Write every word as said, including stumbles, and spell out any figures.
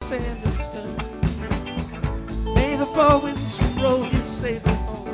sand and stone. May the four winds roll you safely home.